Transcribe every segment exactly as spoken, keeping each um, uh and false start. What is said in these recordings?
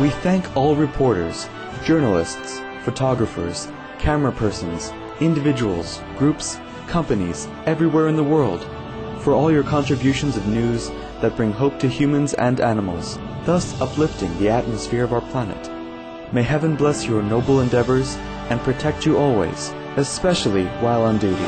We thank all reporters, journalists, photographers, camera persons, individuals, groups, companies, everywhere in the world, for all your contributions of news that bring hope to humans and animals, thus uplifting the atmosphere of our planet. May heaven bless your noble endeavors and protect you always, especially while on duty.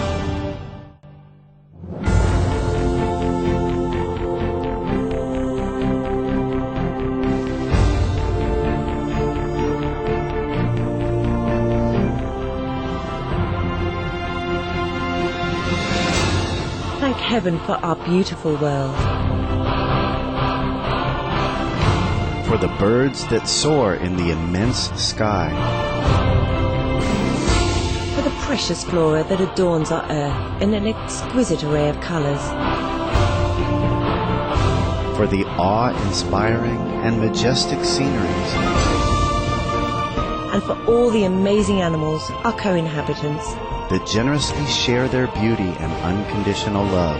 Thank heaven for our beautiful world. For the birds that soar in the immense sky. For the precious flora that adorns our earth in an exquisite array of colors. For the awe-inspiring and majestic sceneries. And for all the amazing animals, our co-inhabitants, that generously share their beauty and unconditional love.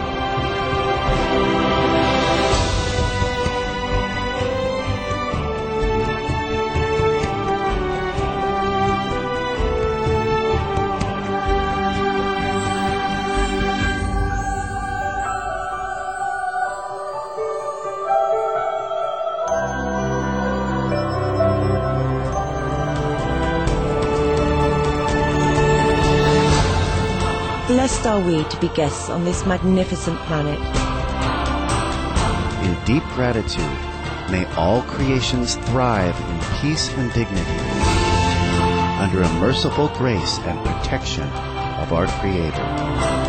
Blessed are we to be guests on this magnificent planet. In deep gratitude, may all creations thrive in peace and dignity, under a merciful grace and protection of our Creator.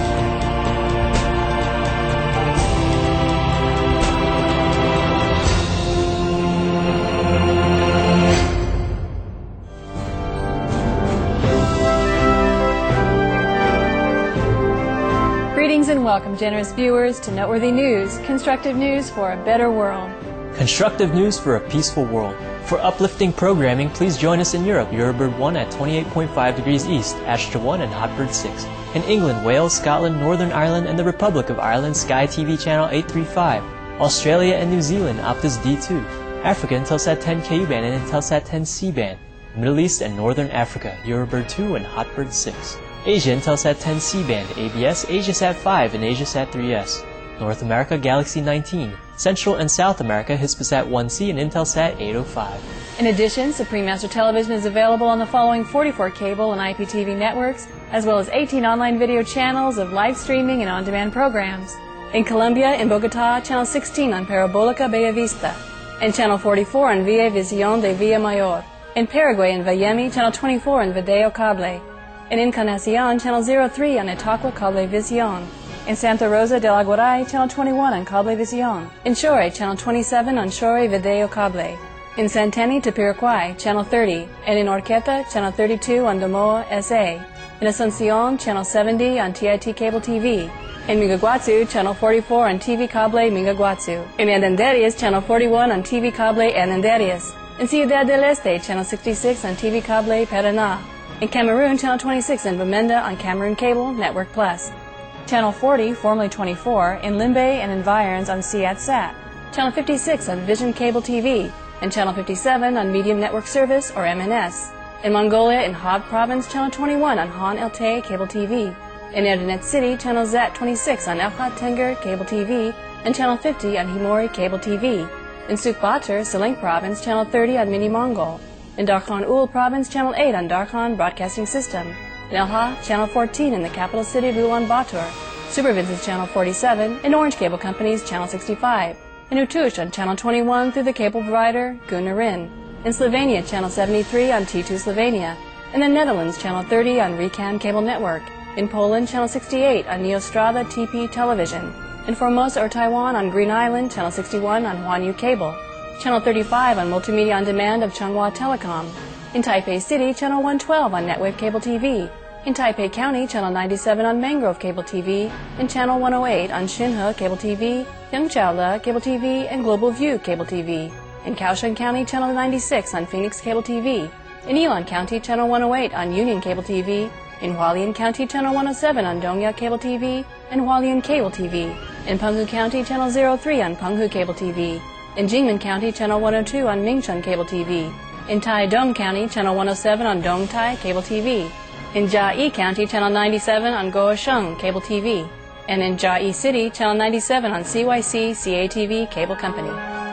Greetings and welcome, generous viewers, to Noteworthy News, constructive news for a better world. Constructive news for a peaceful world. For uplifting programming, please join us in Europe, Eurobird one at twenty-eight point five degrees east, Astra one and Hotbird six. In England, Wales, Scotland, Northern Ireland, and the Republic of Ireland, Sky T V channel eight thirty-five. Australia and New Zealand, Optus D two. Africa, Intelsat ten Ku band and Intelsat ten C band. Middle East and Northern Africa, Eurobird two and Hotbird six. Asia, Intelsat ten C band, A B S, AsiaSat five, and AsiaSat three S. North America, Galaxy nineteen. Central and South America, Hispasat one C and Intelsat eight oh five. In addition, Supreme Master Television is available on the following forty-four cable and I P T V networks, as well as eighteen online video channels of live streaming and on-demand programs. In Colombia, in Bogotá, channel sixteen on Parabolica Bella Vista, and channel forty-four on Via Visión de Villa Mayor. In Paraguay, in Vallemi, channel twenty-four on Video Cable. In Encarnacion, channel zero three on Itaqua Cablevisión. In Santa Rosa del Aguaray, channel twenty-one on Cablevisión. In Shore, channel twenty-seven on Shore Video Cable. In Santani Tapiraquay, channel thirty, and in Orqueta, channel thirty-two on Domoa S A. In Asuncion, channel seventy on T I T Cable T V. In Mingaguazu, channel forty-four on T V Cable Mingaguazu. In Andanderias, channel forty-one on T V Cable Andanderias. In Ciudad del Este, channel sixty-six on T V Cable Paraná. In Cameroon, channel twenty-six in Bamenda on Cameroon Cable Network Plus. Channel forty, formerly twenty-four, in Limbe and Environs on Seat-Sat. Channel fifty-six on Vision Cable T V. And channel fifty-seven on Medium Network Service, or M N S. In Mongolia, in Hob Province, channel twenty-one on Han El-Tay Cable T V. In Erdenet City, channel Z A T twenty-six on Elkhat Tenger Cable T V. And channel fifty on Himori Cable T V. In Sukbatur, Seling Province, channel thirty on Mini Mongol. In Darkhan Ul Province, channel eight on Darkhan Broadcasting System. In Elha, channel fourteen in the capital city of Ulaanbaatar. Supervince's channel forty-seven. In Orange Cable Company's channel sixty-five. In Utush on channel twenty-one through the cable provider Gunarin. In Slovenia, channel seventy-three on T two Slovenia. In the Netherlands, channel thirty on Recan Cable Network. In Poland, channel sixty-eight on Neostrava T P Television. In Formosa or Taiwan on Green Island, channel sixty-one on Huanyu Cable. Channel thirty-five on Multimedia On Demand of Changhua Telecom. In Taipei City, channel one twelve on Netwave Cable T V. In Taipei County, channel ninety-seven on Mangrove Cable T V. And channel one oh eight on Xinhe Cable T V, Yangchaola Cable T V, and Global View Cable T V. In Kaohsiung County, channel ninety-six on Phoenix Cable T V. In Elon County, channel one oh eight on Union Cable T V. In Hualien County, channel one oh seven on Dongya Cable T V and Hualien Cable T V. In Penghu County, channel zero three on Penghu Cable T V. In Jingmen County, Channel one oh two on Mingchun Cable T V. In Taidong County, Channel one oh seven on Dongtai Cable T V. In Jiayi County, Channel ninety-seven on Guosheng Cable T V. And in Jiayi City, Channel ninety-seven on C Y C C A T V Cable Company.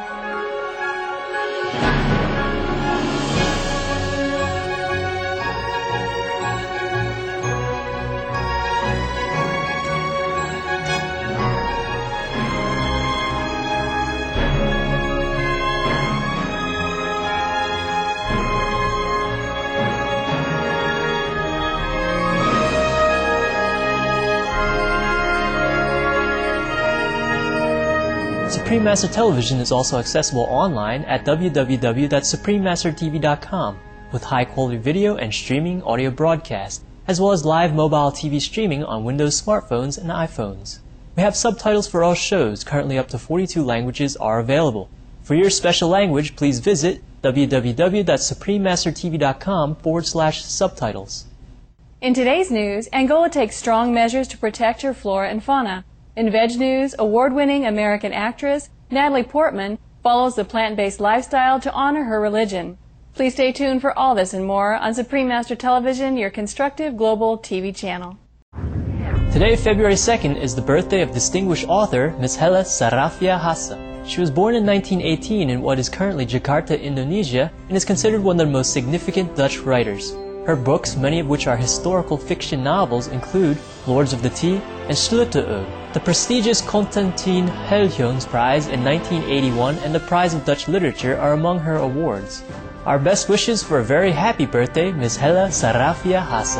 Supreme Master Television is also accessible online at w w w dot supreme master t v dot com with high-quality video and streaming audio broadcast, as well as live mobile T V streaming on Windows smartphones and iPhones. We have subtitles for all shows. Currently up to forty-two languages are available. For your special language, please visit w w w dot supreme master t v dot com forward slash subtitles. In today's news, Angola takes strong measures to protect her flora and fauna. In Veg News, award-winning American actress Natalie Portman follows the plant-based lifestyle to honor her religion. Please stay tuned for all this and more on Supreme Master Television, your constructive global T V channel. Today, February second, is the birthday of distinguished author Miss Hella Sarafia Hassa. She was born in nineteen eighteen in what is currently Jakarta, Indonesia, and is considered one of the most significant Dutch writers. Her books, many of which are historical fiction novels, include Lords of the Tea and Sleutel'Ode. The prestigious Constantine Heljoens Prize in nineteen eighty-one and the Prize of Dutch Literature are among her awards. Our best wishes for a very happy birthday, Miss Hella Sarafia Hassa.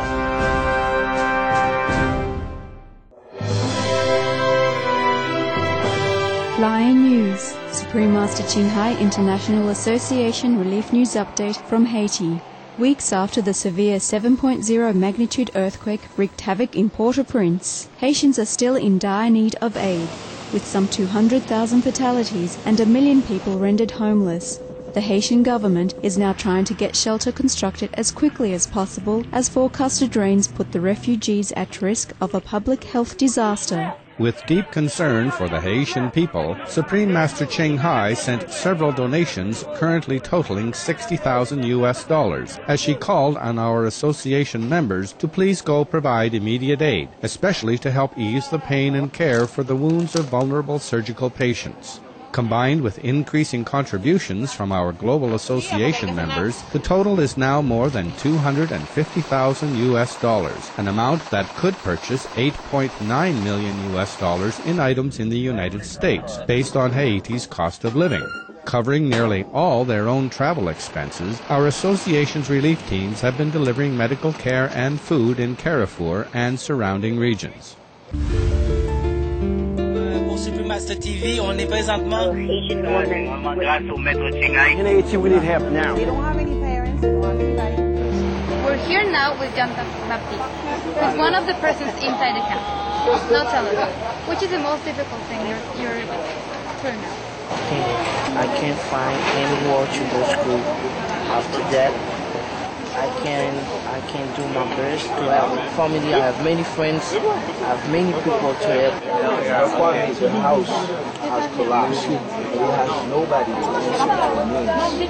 Flying News, Supreme Master Ching Hai International Association Relief News Update from Haiti. Weeks after the severe seven point oh magnitude earthquake wreaked havoc in Port-au-Prince, Haitians are still in dire need of aid, with some two hundred thousand fatalities and a million people rendered homeless. The Haitian government is now trying to get shelter constructed as quickly as possible, as forecasted rains put the refugees at risk of a public health disaster. With deep concern for the Haitian people, Supreme Master Ching Hai sent several donations currently totaling sixty thousand U S dollars, as she called on our association members to please go provide immediate aid, especially to help ease the pain and care for the wounds of vulnerable surgical patients. Combined with increasing contributions from our Global Association members, the total is now more than two hundred fifty thousand U S dollars, an amount that could purchase eight point nine million U S dollars in items in the United States, based on Haiti's cost of living. Covering nearly all their own travel expenses, our association's relief teams have been delivering medical care and food in Carrefour and surrounding regions. Supreme Master T V, on est présentement. In Haiti, we need help now. We don't have any parents, we don't have anybody. We're here now with John Baptiste, who's one of the persons inside the camp. Now tell us, which is the most difficult thing you're, you're through now? I can't find anywhere to go to school. After that, I can I can do my best to have family. I have many friends. I have many people to help. The house has collapsed. We have nobody to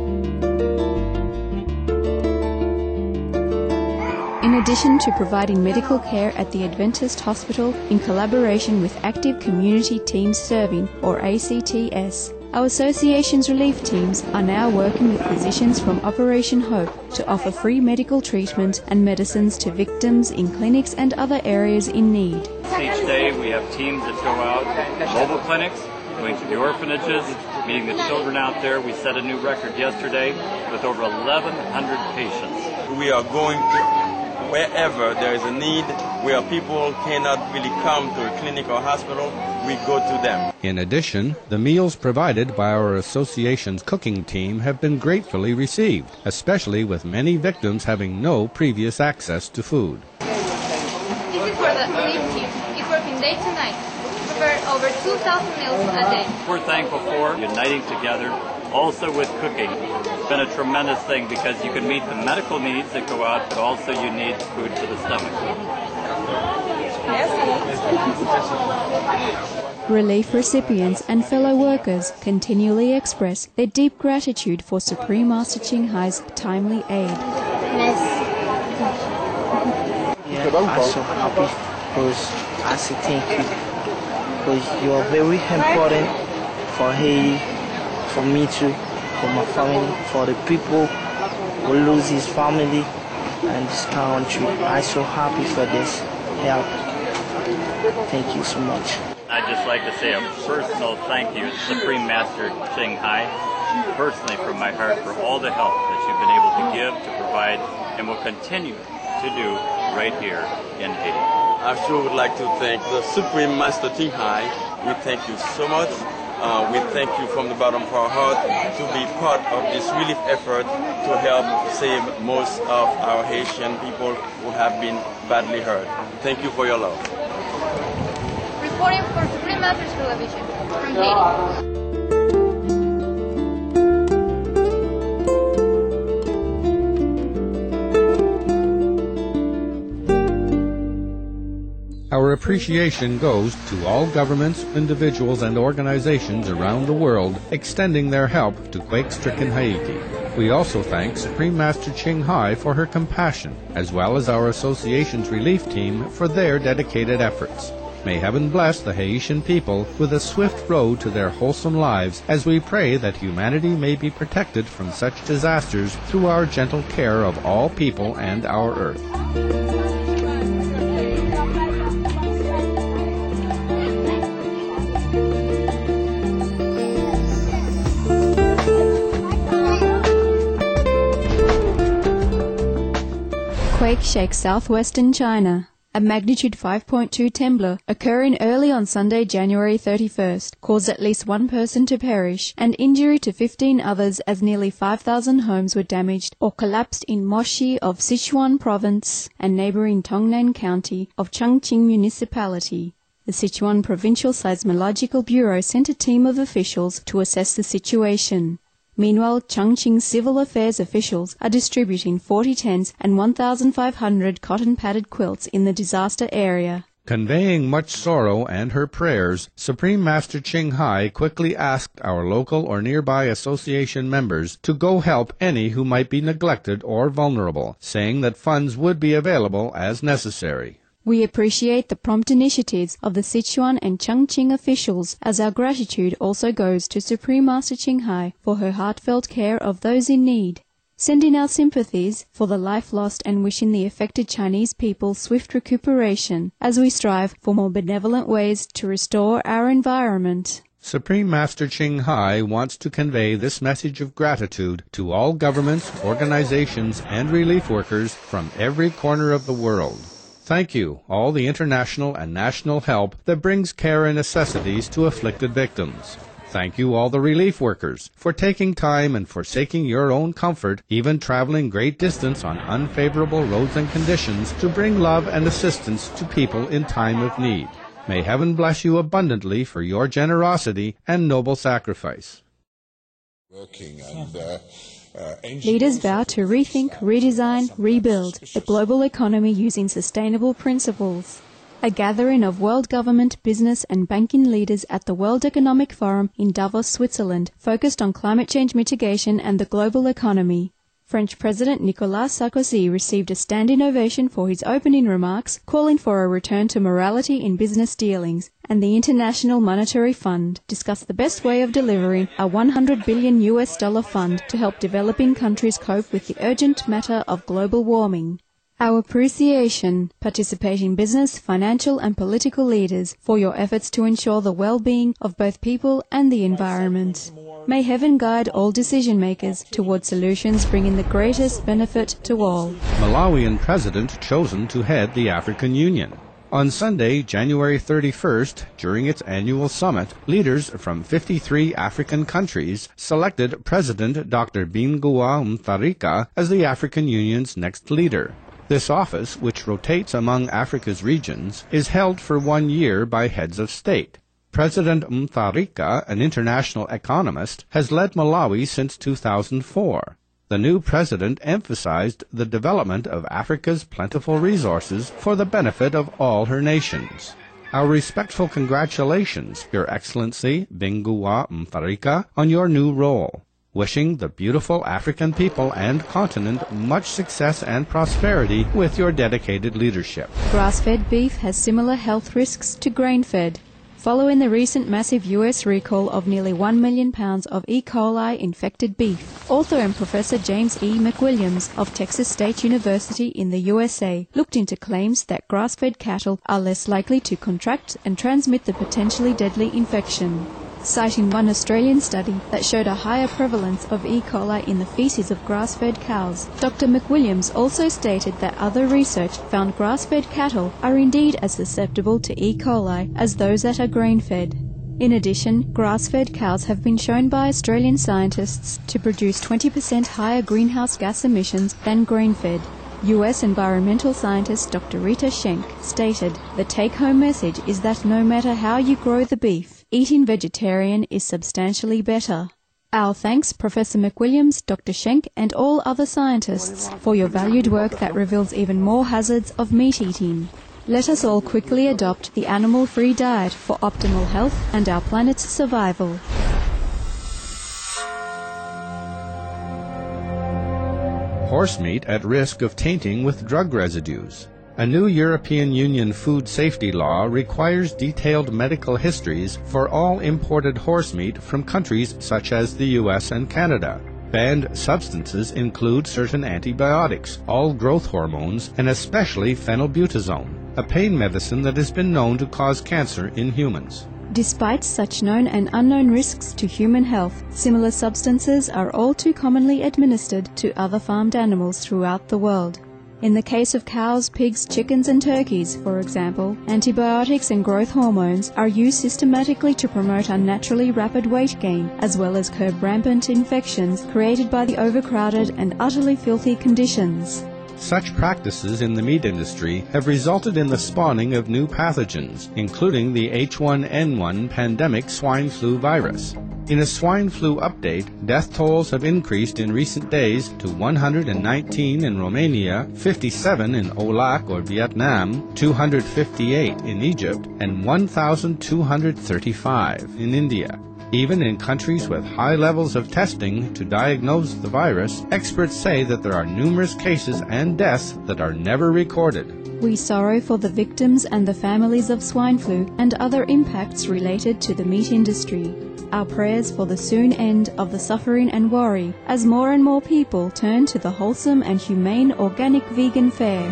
In addition to providing medical care at the Adventist Hospital in collaboration with Active Community Teams Serving, or A C T S, our association's relief teams are now working with physicians from Operation Hope to offer free medical treatment and medicines to victims in clinics and other areas in need. Each day we have teams that go out, mobile clinics, going to the orphanages, meeting the children out there. We set a new record yesterday with over eleven hundred patients. We are going to wherever there is a need, where people cannot really come to a clinic or hospital, we go to them. In addition, the meals provided by our association's cooking team have been gratefully received, especially with many victims having no previous access to food. This is for the relief team. It's working day to night. We prepare over two thousand meals a day. We're thankful for uniting together, also with cooking. It's been a tremendous thing because you can meet the medical needs that go out, but also you need food for the stomach. Merci. Relief recipients and fellow workers continually express their deep gratitude for Supreme Master Ching Hai's timely aid. Yeah, I'm so happy because I say thank you because you are very important for Haiti, for me too, for my family, for the people who lose his family and this country. I'm so happy for this help. Thank you so much. I'd just like to say a personal thank you to Supreme Master Ching Hai, personally from my heart, for all the help that you've been able to give, to provide, and will continue to do right here in Haiti. I sure would like to thank the Supreme Master Ching Hai. We thank you so much. Uh, we thank you from the bottom of our heart to be part of this relief effort to help save most of our Haitian people who have been badly hurt. Thank you for your love. Reporting for Supreme Masters Television from Haiti. Our appreciation goes to all governments, individuals, and organizations around the world extending their help to quake-stricken Haiti. We also thank Supreme Master Ching Hai for her compassion, as well as our association's relief team for their dedicated efforts. May heaven bless the Haitian people with a swift road to their wholesome lives, as we pray that humanity may be protected from such disasters through our gentle care of all people and our earth. Quake shakes southwestern China. A magnitude five point two trembler occurring early on Sunday, January thirty-first, caused at least one person to perish and injury to fifteen others as nearly five thousand homes were damaged or collapsed in Moshi of Sichuan Province and neighboring Tongnan County of Chongqing Municipality. The Sichuan Provincial Seismological Bureau sent a team of officials to assess the situation. Meanwhile, Chongqing civil affairs officials are distributing forty tents and one thousand five hundred cotton-padded quilts in the disaster area. Conveying much sorrow and her prayers, Supreme Master Ching Hai quickly asked our local or nearby association members to go help any who might be neglected or vulnerable, saying that funds would be available as necessary. We appreciate the prompt initiatives of the Sichuan and Chongqing officials, as our gratitude also goes to Supreme Master Ching Hai for her heartfelt care of those in need. Sending our sympathies for the life lost and wishing the affected Chinese people swift recuperation as we strive for more benevolent ways to restore our environment. Supreme Master Ching Hai wants to convey this message of gratitude to all governments, organizations, and relief workers from every corner of the world. Thank you, all the international and national help that brings care and necessities to afflicted victims. Thank you, all the relief workers, for taking time and forsaking your own comfort, even traveling great distance on unfavorable roads and conditions to bring love and assistance to people in time of need. May heaven bless you abundantly for your generosity and noble sacrifice. Working and, uh, Uh, Leaders vow to rethink, redesign, rebuild the global economy using sustainable principles. A gathering of world government, business and banking leaders at the World Economic Forum in Davos, Switzerland, focused on climate change mitigation and the global economy. French President Nicolas Sarkozy received a standing ovation for his opening remarks, calling for a return to morality in business dealings, and the International Monetary Fund discussed the best way of delivering a one hundred billion U S dollar fund to help developing countries cope with the urgent matter of global warming. Our appreciation, participating business, financial and political leaders, for your efforts to ensure the well-being of both people and the environment. May heaven guide all decision makers toward solutions bringing the greatest benefit to all. Malawian president chosen to head the African Union. On Sunday, January thirty-first, during its annual summit, leaders from fifty-three African countries selected President Doctor Binguwa Mutharika as the African Union's next leader. This office, which rotates among Africa's regions, is held for one year by heads of state. President Mutharika, an international economist, has led Malawi since two thousand four. The new president emphasized the development of Africa's plentiful resources for the benefit of all her nations. Our respectful congratulations, Your Excellency Binguwa Mfarika, on your new role. Wishing the beautiful African people and continent much success and prosperity with your dedicated leadership. Grass-fed beef has similar health risks to grain-fed. Following the recent massive U S recall of nearly one million pounds of E. coli infected beef, author and Professor James E. McWilliams of Texas State University in the U S A looked into claims that grass-fed cattle are less likely to contract and transmit the potentially deadly infection. Citing one Australian study that showed a higher prevalence of E. coli in the feces of grass-fed cows, Doctor McWilliams also stated that other research found grass-fed cattle are indeed as susceptible to E. coli as those that are grain-fed. In addition, grass-fed cows have been shown by Australian scientists to produce twenty percent higher greenhouse gas emissions than grain-fed. U S environmental scientist Doctor Rita Schenck stated, "The take-home message is that no matter how you grow the beef, eating vegetarian is substantially better." Our thanks, Professor McWilliams, Doctor Schenck, and all other scientists for your valued work that reveals even more hazards of meat eating. Let us all quickly adopt the animal-free diet for optimal health and our planet's survival. Horse meat at risk of tainting with drug residues. A new European Union food safety law requires detailed medical histories for all imported horse meat from countries such as the U S and Canada. Banned substances include certain antibiotics, all growth hormones, and especially phenylbutazone, a pain medicine that has been known to cause cancer in humans. Despite such known and unknown risks to human health, similar substances are all too commonly administered to other farmed animals throughout the world. In the case of cows, pigs, chickens and turkeys, for example, antibiotics and growth hormones are used systematically to promote unnaturally rapid weight gain, as well as curb rampant infections created by the overcrowded and utterly filthy conditions. Such practices in the meat industry have resulted in the spawning of new pathogens, including the H one N one pandemic swine flu virus. In a swine flu update, death tolls have increased in recent days to one hundred nineteen in Romania, fifty-seven in Olac or Vietnam, two hundred fifty-eight in Egypt, and one thousand two hundred thirty-five in India. Even in countries with high levels of testing to diagnose the virus, experts say that there are numerous cases and deaths that are never recorded. We sorrow for the victims and the families of swine flu and other impacts related to the meat industry. Our prayers for the soon end of the suffering and worry as more and more people turn to the wholesome and humane organic vegan fare.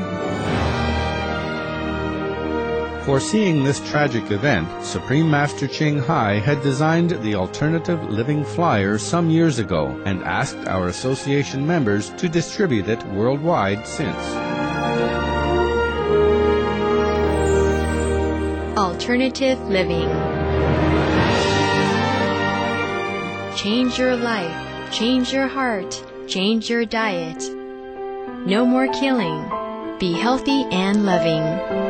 Foreseeing this tragic event, Supreme Master Ching Hai had designed the alternative living flyer some years ago and asked our association members to distribute it worldwide since. Alternative living. Change your life, change your heart, change your diet. No more killing. Be healthy and loving.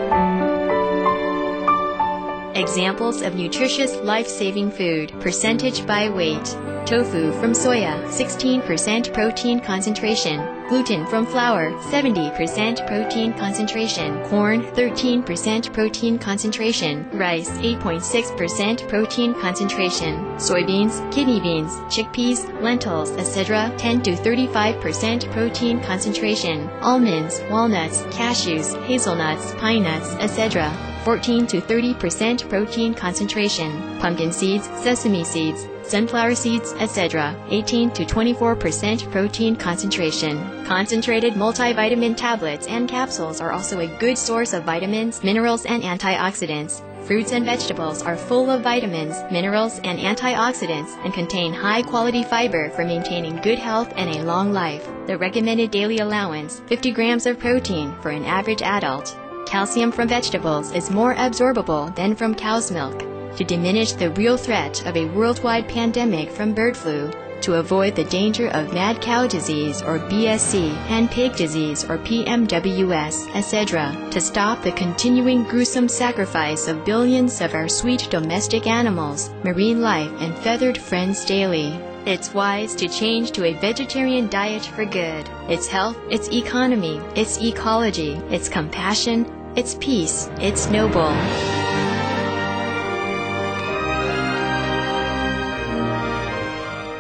Examples of nutritious, life-saving food, percentage by weight. Tofu from soya, sixteen percent protein concentration. Gluten from flour, seventy percent protein concentration. Corn, thirteen percent protein concentration. Rice, eight point six percent protein concentration. Soybeans, kidney beans, chickpeas, lentils, et cetera, ten to thirty-five percent protein concentration. Almonds, walnuts, cashews, hazelnuts, pine nuts, et cetera, fourteen to thirty percent protein concentration. Pumpkin seeds, sesame seeds, sunflower seeds, et cetera, eighteen to twenty-four percent protein concentration. Concentrated multivitamin tablets and capsules are also a good source of vitamins, minerals, and antioxidants. Fruits and vegetables are full of vitamins, minerals, and antioxidants and contain high-quality fiber for maintaining good health and a long life. The recommended daily allowance, fifty grams of protein for an average adult. Calcium from vegetables is more absorbable than from cow's milk. To diminish the real threat of a worldwide pandemic from bird flu, to avoid the danger of mad cow disease or B S C and pig disease or P M W S, et cetera, to stop the continuing gruesome sacrifice of billions of our sweet domestic animals, marine life, and feathered friends daily. It's wise to change to a vegetarian diet for good. It's health, it's economy, it's ecology, it's compassion, it's peace, it's noble.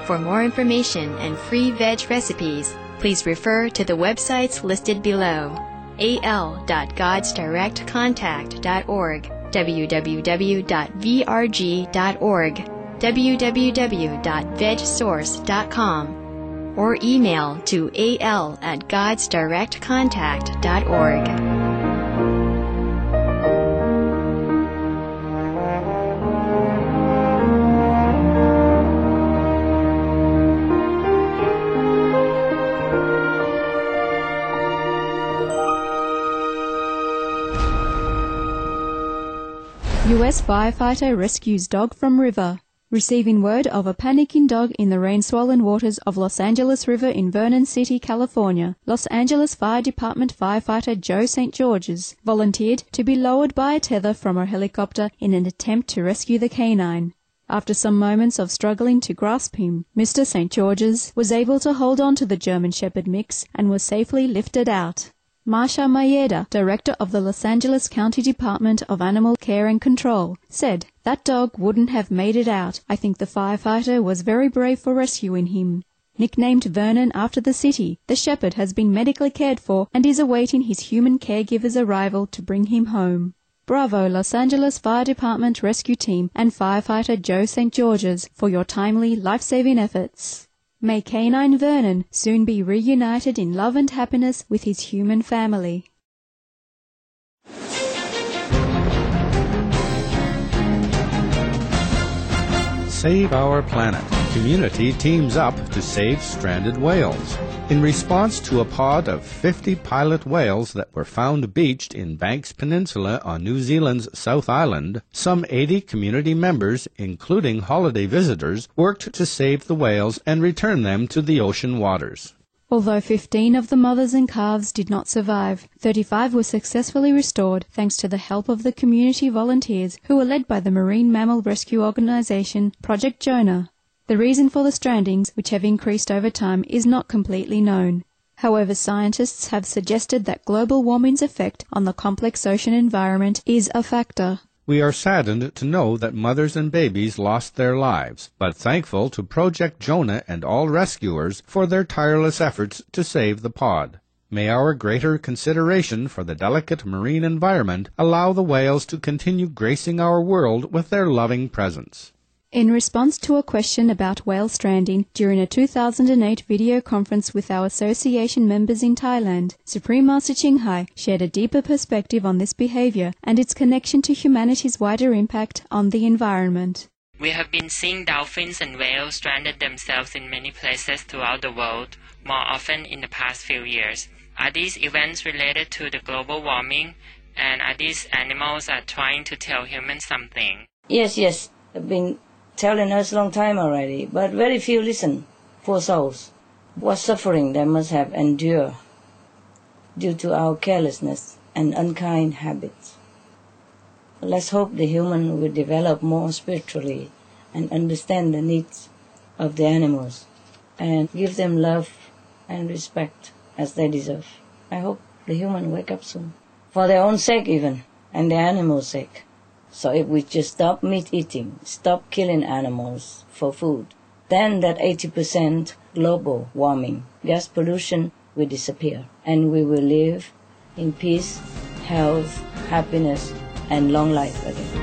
For more information and free veg recipes, please refer to the websites listed below: a l dot gods direct contact dot org, w w w dot v r g dot org, w w w dot veg source dot com, or email to a l at gods direct contact dot org. U S firefighter rescues dog from river. Receiving word of a panicking dog in the rain-swollen waters of Los Angeles River in Vernon City, California, Los Angeles Fire Department firefighter Joe Saint Georges volunteered to be lowered by a tether from a helicopter in an attempt to rescue the canine. After some moments of struggling to grasp him, Mister Saint Georges was able to hold on to the German Shepherd mix and was safely lifted out. Marsha Mayeda, director of the Los Angeles County Department of Animal Care and Control, said, "That dog wouldn't have made it out. I think the firefighter was very brave for rescuing him." Nicknamed Vernon after the city, the shepherd has been medically cared for and is awaiting his human caregiver's arrival to bring him home. Bravo, Los Angeles Fire Department Rescue Team and firefighter Joe Saint Georges, for your timely, life-saving efforts. May canine Vernon soon be reunited in love and happiness with his human family. Save Our Planet. Community teams up to save stranded whales. In response to a pod of fifty pilot whales that were found beached in Banks Peninsula on New Zealand's South Island, some eighty community members, including holiday visitors, worked to save the whales and return them to the ocean waters. Although fifteen of the mothers and calves did not survive, thirty-five were successfully restored thanks to the help of the community volunteers who were led by the marine mammal rescue organization Project Jonah. The reason for the strandings, which have increased over time, is not completely known. However, scientists have suggested that global warming's effect on the complex ocean environment is a factor. We are saddened to know that mothers and babies lost their lives, but thankful to Project Jonah and all rescuers for their tireless efforts to save the pod. May our greater consideration for the delicate marine environment allow the whales to continue gracing our world with their loving presence. In response to a question about whale stranding during a two thousand eight video conference with our association members in Thailand, Supreme Master Ching Hai shared a deeper perspective on this behavior and its connection to humanity's wider impact on the environment. We have been seeing dolphins and whales stranded themselves in many places throughout the world, more often in the past few years. Are these events related to the global warming, and are these animals are trying to tell humans something? Yes, yes, they've been telling us a long time already, but very few listen. Poor souls. What suffering they must have endured due to our carelessness and unkind habits. Let's hope the human will develop more spiritually and understand the needs of the animals and give them love and respect as they deserve. I hope the human wake up soon, for their own sake even, and the animals' sake. So if we just stop meat eating, stop killing animals for food, then that eighty percent global warming, gas pollution will disappear, and we will live in peace, health, happiness, and long life again.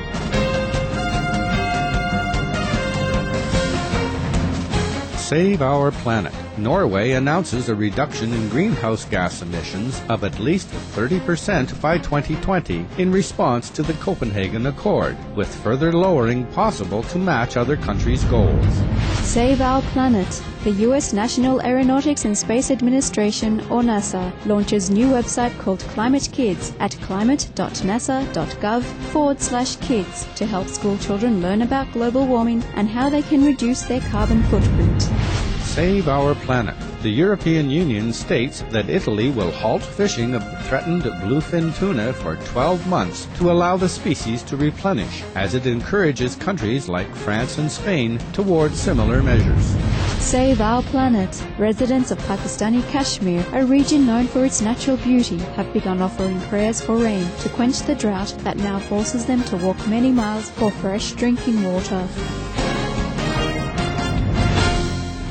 Save Our Planet. Norway announces a reduction in greenhouse gas emissions of at least thirty percent by twenty twenty in response to the Copenhagen Accord, with further lowering possible to match other countries' goals. Save Our Planet. The U S National Aeronautics and Space Administration, or NASA, launches new website called Climate Kids at climate.nasa.gov forward slash kids to help school children learn about global warming and how they can reduce their carbon footprint. Save Our Planet. The European Union states that Italy will halt fishing of the threatened bluefin tuna for twelve months to allow the species to replenish, as it encourages countries like France and Spain toward similar measures. Save Our Planet. Residents of Pakistani Kashmir, a region known for its natural beauty, have begun offering prayers for rain to quench the drought that now forces them to walk many miles for fresh drinking water.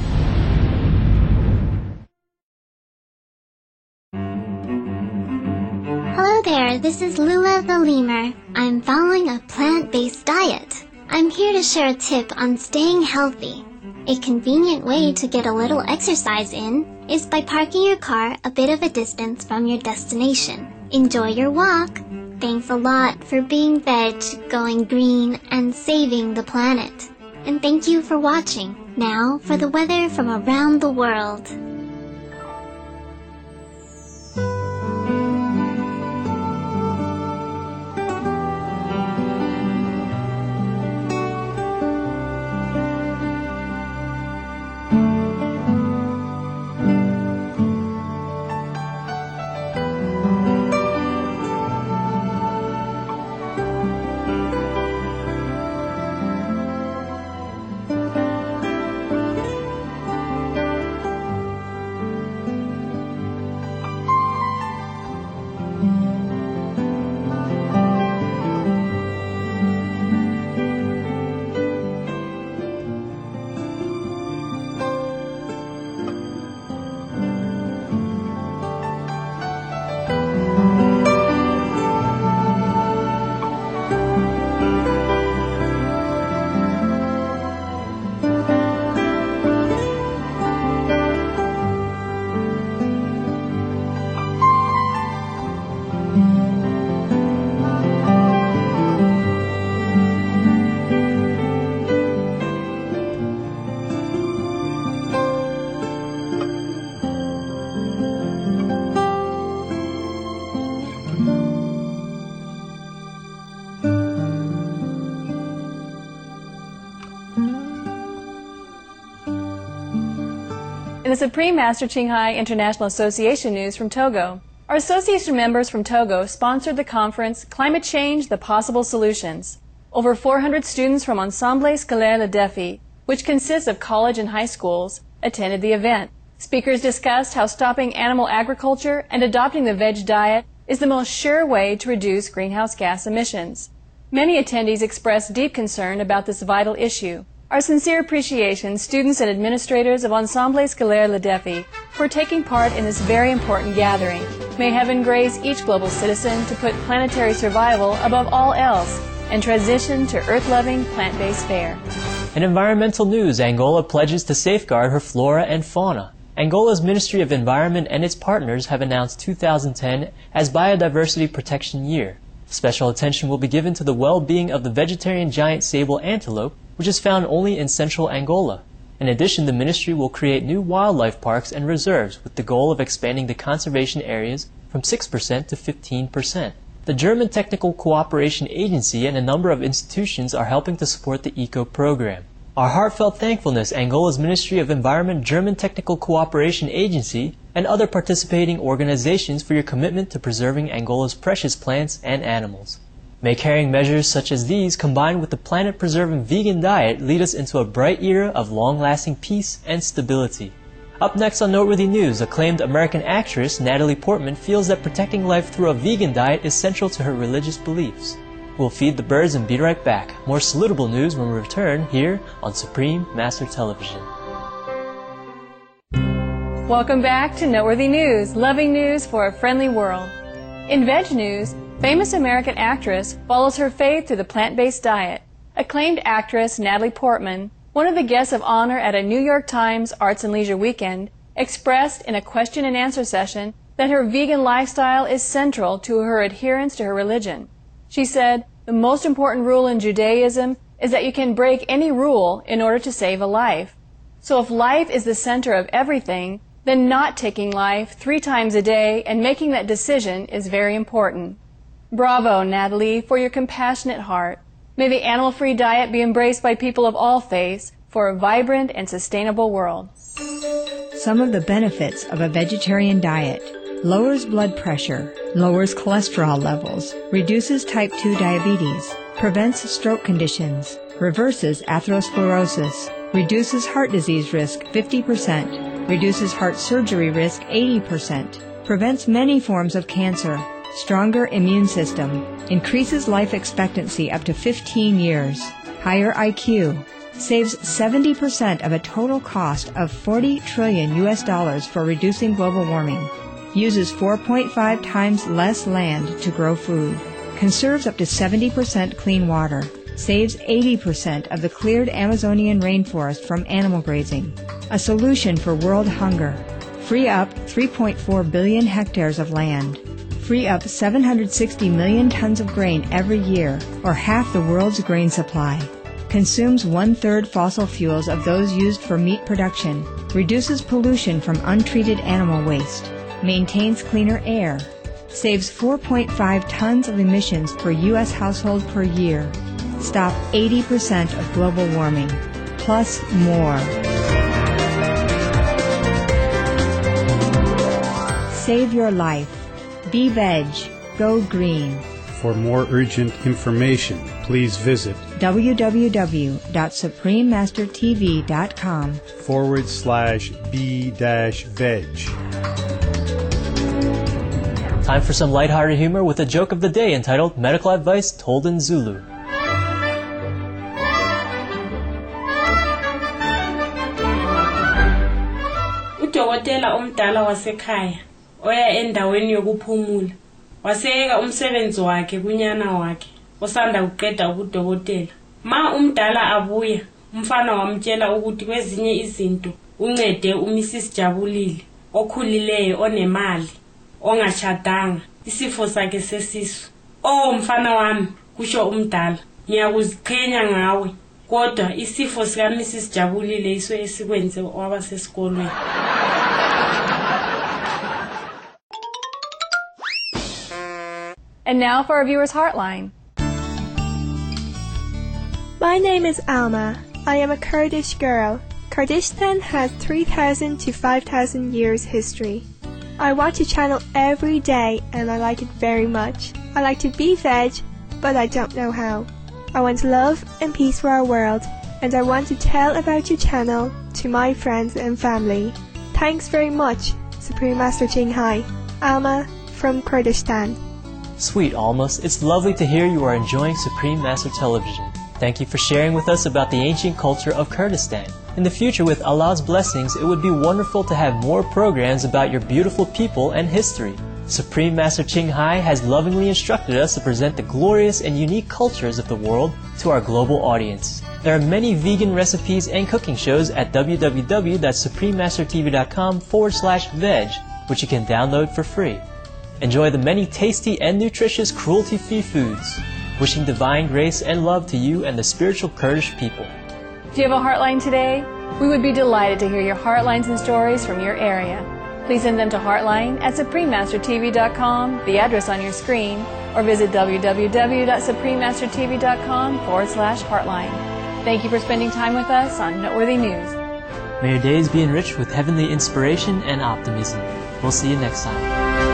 this is Lula the lemur. I'm following a plant-based diet. I'm here to share a tip on staying healthy. A convenient way to get a little exercise in is by parking your car a bit of a distance from your destination. Enjoy your walk. Thanks a lot for being veg, going green, and saving the planet. And thank you for watching. Now for the weather from around the world. In the Supreme Master Ching Hai International Association news from Togo, our association members from Togo sponsored the conference Climate Change, the Possible Solutions. Over four hundred students from Ensemble Scolaire Le Défi, which consists of college and high schools, attended the event. Speakers discussed how stopping animal agriculture and adopting the veg diet is the most sure way to reduce greenhouse gas emissions. Many attendees expressed deep concern about this vital issue. Our sincere appreciation, students and administrators of Ensemble Scolaire Le Défi, for taking part in this very important gathering. May heaven grace each global citizen to put planetary survival above all else and transition to earth-loving, plant-based fare. In environmental news, Angola pledges to safeguard her flora and fauna. Angola's Ministry of Environment and its partners have announced two thousand ten as Biodiversity Protection Year. Special attention will be given to the well-being of the vegetarian giant sable antelope, which is found only in central Angola. In addition, the ministry will create new wildlife parks and reserves with the goal of expanding the conservation areas from six percent to fifteen percent. The German Technical Cooperation Agency and a number of institutions are helping to support the ECO program. Our heartfelt thankfulness, Angola's Ministry of Environment, German Technical Cooperation Agency, and other participating organizations for your commitment to preserving Angola's precious plants and animals. May caring measures such as these, combined with the planet-preserving vegan diet, lead us into a bright era of long-lasting peace and stability. Up next on Noteworthy News, acclaimed American actress Natalie Portman feels that protecting life through a vegan diet is central to her religious beliefs. We'll feed the birds and be right back. More salutable news when we return here on Supreme Master Television. Welcome back to Noteworthy News, loving news for a friendly world. In veg news, famous American actress follows her faith through the plant-based diet. Acclaimed actress Natalie Portman, one of the guests of honor at a New York Times Arts and Leisure Weekend, expressed in a question and answer session that her vegan lifestyle is central to her adherence to her religion. She said, "The most important rule in Judaism is that you can break any rule in order to save a life. So if life is the center of everything, then not taking life three times a day and making that decision is very important." Bravo, Natalie, for your compassionate heart. May the animal-free diet be embraced by people of all faiths for a vibrant and sustainable world. Some of the benefits of a vegetarian diet: lowers blood pressure, lowers cholesterol levels, reduces type two diabetes, prevents stroke conditions, reverses atherosclerosis, reduces heart disease risk fifty percent, reduces heart surgery risk eighty percent, prevents many forms of cancer, stronger immune system, increases life expectancy up to fifteen years, higher I Q, saves seventy percent of a total cost of forty trillion U S dollars for reducing global warming. uses four point five times less land to grow food, conserves up to seventy percent clean water, saves eighty percent of the cleared Amazonian rainforest from animal grazing, a solution for world hunger, free up three point four billion hectares of land, free up seven hundred sixty million tons of grain every year, or half the world's grain supply, consumes one-third fossil fuels of those used for meat production, reduces pollution from untreated animal waste, maintains cleaner air, saves four point five tons of emissions per U S household per year, stop eighty percent of global warming, plus more. Save your life. Be veg. Go green. For more urgent information, please visit www.suprememastertv.com forward slash B dash veg. Time for some lighthearted humor with a joke of the day entitled Medical Advice Told in Zulu. Udokotela omdala wasekhaya oya endaweni yokuphumula waseyeka umsebenzi wakhe kunyana wakhe osanda kuqeda ubudokotela. Ma umdala abuya, umfana wamtshela ukuthi kwezinye izinto uncede uMissis Jabulile okhulileyo onemali ongashadanga isifo sakhe sesisu. Oh mfana wami, kusho umdala, ngiyakuziqhenya ngawe, kodwa isifo sika Missis Jabulile iso esikwenze waba sesikolweni. And now for our viewers' Heartline. My name is Alma. I am a Kurdish girl. Kurdistan has three thousand to five thousand years history. I watch a channel every day and I like it very much. I like to be veg, but I don't know how. I want love and peace for our world, and I want to tell about your channel to my friends and family. Thanks very much, Supreme Master Ching Hai. Alma from Kurdistan. Sweet Almas, it's lovely to hear you are enjoying Supreme Master Television. Thank you for sharing with us about the ancient culture of Kurdistan. In the future, with Allah's blessings, it would be wonderful to have more programs about your beautiful people and history. Supreme Master Ching Hai has lovingly instructed us to present the glorious and unique cultures of the world to our global audience. There are many vegan recipes and cooking shows at www.suprememastertv.com forward slash veg, which you can download for free. Enjoy the many tasty and nutritious cruelty-free foods. Wishing divine grace and love to you and the spiritual Kurdish people. Do you have a Heartline today? We would be delighted to hear your Heartlines and stories from your area. Please send them to Heartline at suprememastertv.com, the address on your screen, or visit www.suprememastertv.com forward slash Heartline. Thank you for spending time with us on Noteworthy News. May your days be enriched with heavenly inspiration and optimism. We'll see you next time.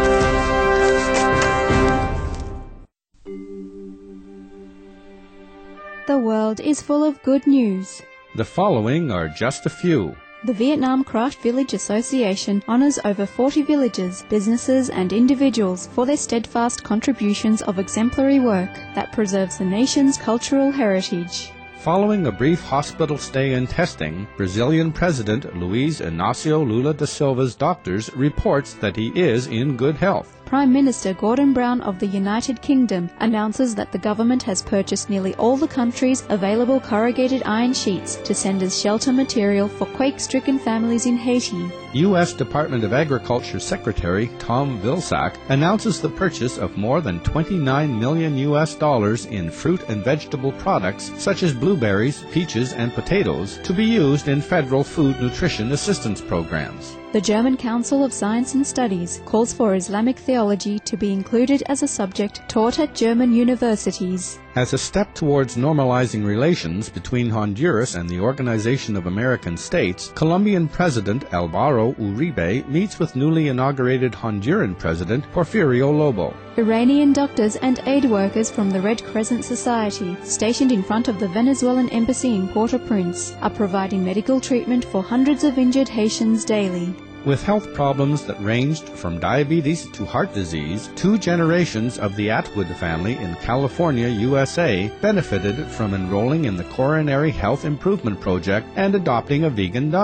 The world is full of good news. The following are just a few. The Vietnam Craft Village Association honors over forty villages, businesses and individuals for their steadfast contributions of exemplary work that preserves the nation's cultural heritage. Following a brief hospital stay and testing, Brazilian President Luiz Inácio Lula da Silva's doctors reports that he is in good health. Prime Minister Gordon Brown of the United Kingdom announces that the government has purchased nearly all the country's available corrugated iron sheets to send as shelter material for quake-stricken families in Haiti. U S Department of Agriculture Secretary Tom Vilsack announces the purchase of more than twenty-nine million U S dollars in fruit and vegetable products such as blueberries, peaches, and potatoes to be used in federal food nutrition assistance programs. The German Council of Science and Studies calls for Islamic theology to be included as a subject taught at German universities. As a step towards normalizing relations between Honduras and the Organization of American States, Colombian President Alvaro Uribe meets with newly inaugurated Honduran President Porfirio Lobo. Iranian doctors and aid workers from the Red Crescent Society, stationed in front of the Venezuelan embassy in Port-au-Prince, are providing medical treatment for hundreds of injured Haitians daily. With health problems that ranged from diabetes to heart disease, two generations of the Atwood family in California, U S A, benefited from enrolling in the Coronary Health Improvement Project and adopting a vegan diet.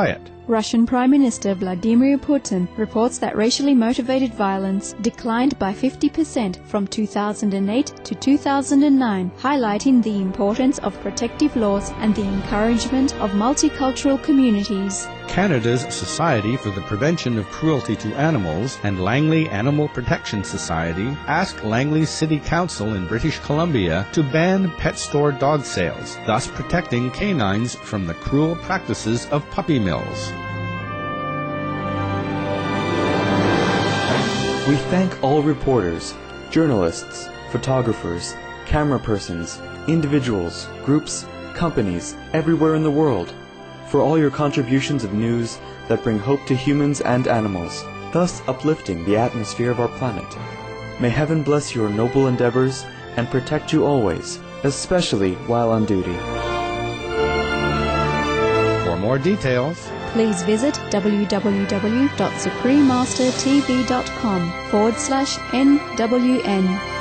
Russian Prime Minister Vladimir Putin reports that racially motivated violence declined by fifty percent from two thousand eight to two thousand nine, highlighting the importance of protective laws and the encouragement of multicultural communities. Canada's Society for the Prevention of Cruelty to Animals and Langley Animal Protection Society asked Langley City Council in British Columbia to ban pet store dog sales, thus protecting canines from the cruel practices of puppy mills. We thank all reporters, journalists, photographers, camera persons, individuals, groups, companies everywhere in the world for all your contributions of news that bring hope to humans and animals, thus uplifting the atmosphere of our planet. May heaven bless your noble endeavors and protect you always, especially while on duty. For more details, please visit www.suprememastertv.com forward slash NWN.